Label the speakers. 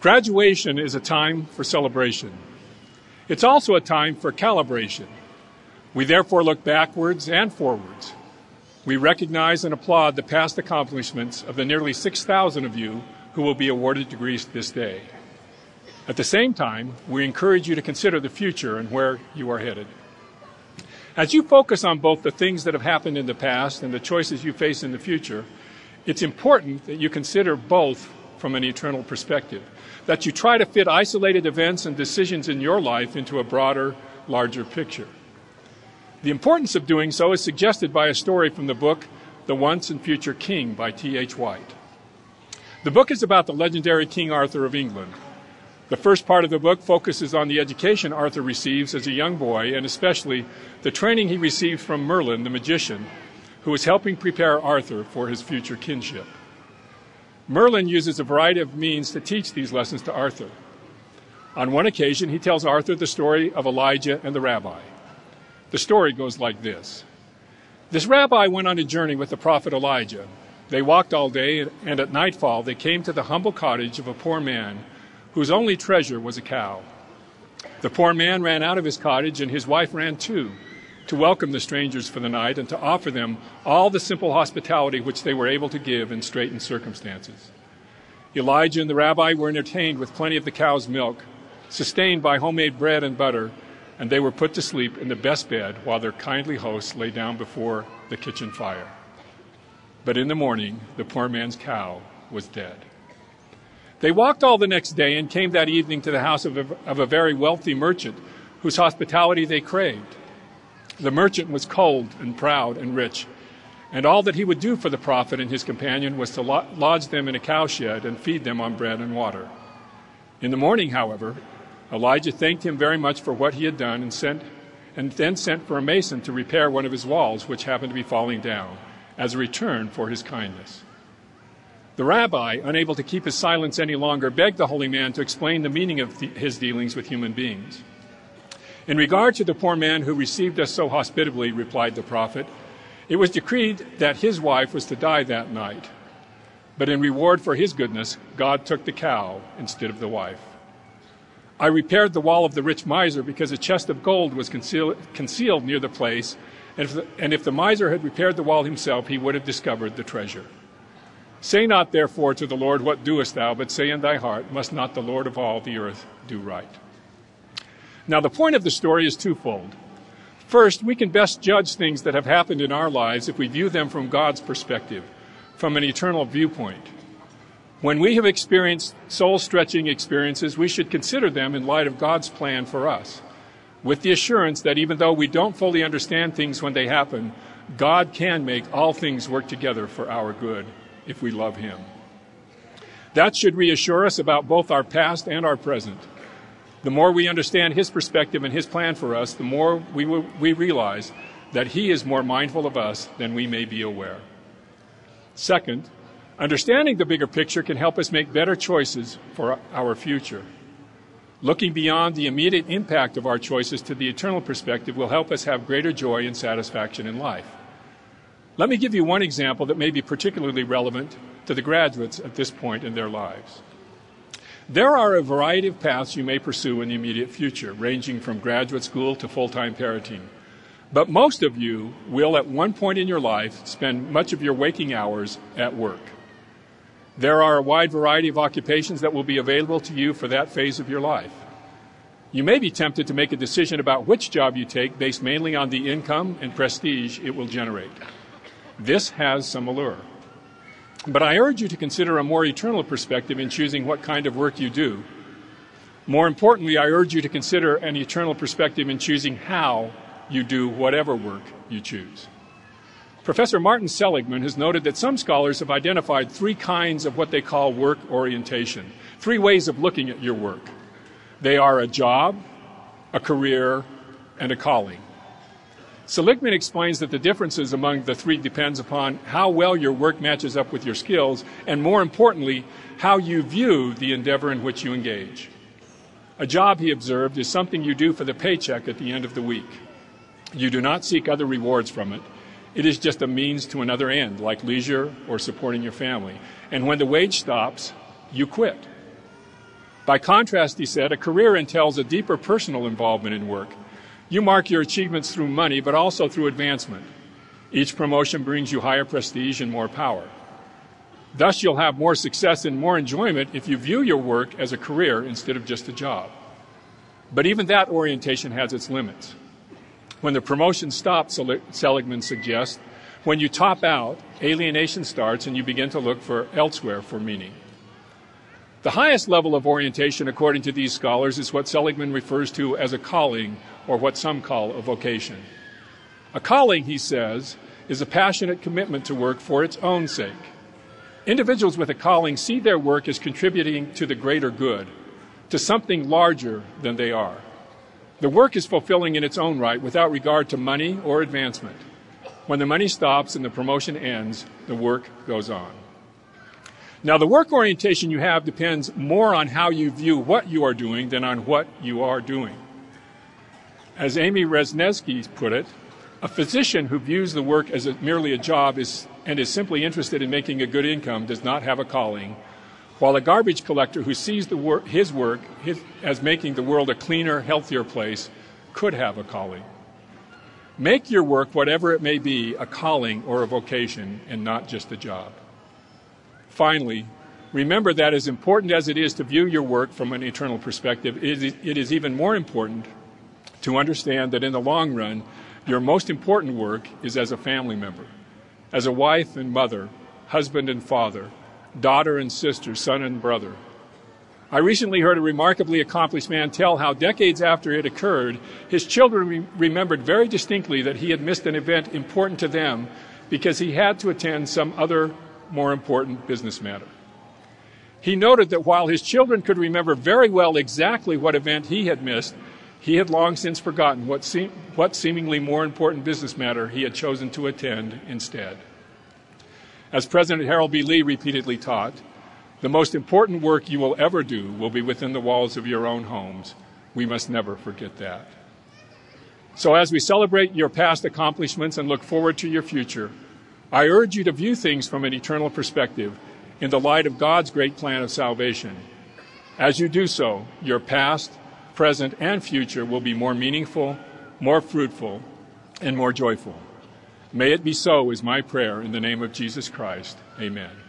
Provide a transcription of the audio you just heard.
Speaker 1: Graduation is a time for celebration. It's also a time for calibration. We therefore look backwards and forwards. We recognize and applaud the past accomplishments of the nearly 6,000 of you who will be awarded degrees this day. At the same time, we encourage you to consider the future and where you are headed. As you focus on both the things that have happened in the past and the choices you face in the future, it's important that you consider both from an eternal perspective, that you try to fit isolated events and decisions in your life into a broader, larger picture. The importance of doing so is suggested by a story from the book The Once and Future King by T.H. White. The book is about the legendary King Arthur of England. The first part of the book focuses on the education Arthur receives as a young boy, and especially the training he receives from Merlin, the magician, who is helping prepare Arthur for his future kingship. Merlin uses a variety of means to teach these lessons to Arthur. On one occasion, he tells Arthur the story of Elijah and the rabbi. The story goes like this. This rabbi went on a journey with the prophet Elijah. They walked all day, and at nightfall they came to the humble cottage of a poor man whose only treasure was a cow. The poor man ran out of his cottage, and his wife ran too, to welcome the strangers for the night and to offer them all the simple hospitality which they were able to give in straitened circumstances. Elijah and the rabbi were entertained with plenty of the cow's milk, sustained by homemade bread and butter, and they were put to sleep in the best bed while their kindly hosts lay down before the kitchen fire. But in the morning, the poor man's cow was dead. They walked all the next day and came that evening to the house of a very wealthy merchant whose hospitality they craved. The merchant was cold and proud and rich, and all that he would do for the prophet and his companion was to lodge them in a cowshed and feed them on bread and water. In the morning, however, Elijah thanked him very much for what he had done and then sent for a mason to repair one of his walls, which happened to be falling down, as a return for his kindness. The rabbi, unable to keep his silence any longer, begged the holy man to explain the meaning of his dealings with human beings. In regard to the poor man who received us so hospitably, replied the prophet, it was decreed that his wife was to die that night. But in reward for his goodness, God took the cow instead of the wife. I repaired the wall of the rich miser because a chest of gold was concealed near the place, and if the miser had repaired the wall himself, he would have discovered the treasure. Say not therefore to the Lord, what doest thou? But say in thy heart, must not the Lord of all the earth do right? Now, the point of the story is twofold. First, we can best judge things that have happened in our lives if we view them from God's perspective, from an eternal viewpoint. When we have experienced soul-stretching experiences, we should consider them in light of God's plan for us, with the assurance that even though we don't fully understand things when they happen, God can make all things work together for our good if we love Him. That should reassure us about both our past and our present. The more we understand His perspective and His plan for us, the more we realize that He is more mindful of us than we may be aware. Second, understanding the bigger picture can help us make better choices for our future. Looking beyond the immediate impact of our choices to the eternal perspective will help us have greater joy and satisfaction in life. Let me give you one example that may be particularly relevant to the graduates at this point in their lives. There are a variety of paths you may pursue in the immediate future, ranging from graduate school to full-time parenting. But most of you will, at one point in your life, spend much of your waking hours at work. There are a wide variety of occupations that will be available to you for that phase of your life. You may be tempted to make a decision about which job you take based mainly on the income and prestige it will generate. This has some allure. But I urge you to consider a more eternal perspective in choosing what kind of work you do. More importantly, I urge you to consider an eternal perspective in choosing how you do whatever work you choose. Professor Martin Seligman has noted that some scholars have identified three kinds of what they call work orientation, three ways of looking at your work. They are a job, a career, and a calling. Seligman explains that the differences among the three depends upon how well your work matches up with your skills, and more importantly, how you view the endeavor in which you engage. A job, he observed, is something you do for the paycheck at the end of the week. You do not seek other rewards from it. It is just a means to another end, like leisure or supporting your family. And when the wage stops, you quit. By contrast, he said, a career entails a deeper personal involvement in work. You mark your achievements through money, but also through advancement. Each promotion brings you higher prestige and more power. Thus, you'll have more success and more enjoyment if you view your work as a career instead of just a job. But even that orientation has its limits. When the promotion stops, Seligman suggests, when you top out, alienation starts and you begin to look for elsewhere for meaning. The highest level of orientation, according to these scholars, is what Seligman refers to as a calling, or what some call a vocation. A calling, he says, is a passionate commitment to work for its own sake. Individuals with a calling see their work as contributing to the greater good, to something larger than they are. The work is fulfilling in its own right without regard to money or advancement. When the money stops and the promotion ends, the work goes on. Now, the work orientation you have depends more on how you view what you are doing than on what you are doing. As Amy Wrzesniewski put it, a physician who views the work as merely a job and is simply interested in making a good income does not have a calling, while a garbage collector who sees his work as making the world a cleaner, healthier place could have a calling. Make your work, whatever it may be, a calling or a vocation and not just a job. Finally, remember that as important as it is to view your work from an eternal perspective, it is even more important to understand that in the long run, your most important work is as a family member, as a wife and mother, husband and father, daughter and sister, son and brother. I recently heard a remarkably accomplished man tell how decades after it occurred, his children remembered very distinctly that he had missed an event important to them because he had to attend some other more important business matter. He noted that while his children could remember very well exactly what event he had missed, he had long since forgotten what seemingly more important business matter he had chosen to attend instead. As President Harold B. Lee repeatedly taught, the most important work you will ever do will be within the walls of your own homes. We must never forget that. So as we celebrate your past accomplishments and look forward to your future, I urge you to view things from an eternal perspective in the light of God's great plan of salvation. As you do so, your past, present, and future will be more meaningful, more fruitful, and more joyful. May it be so is my prayer in the name of Jesus Christ. Amen.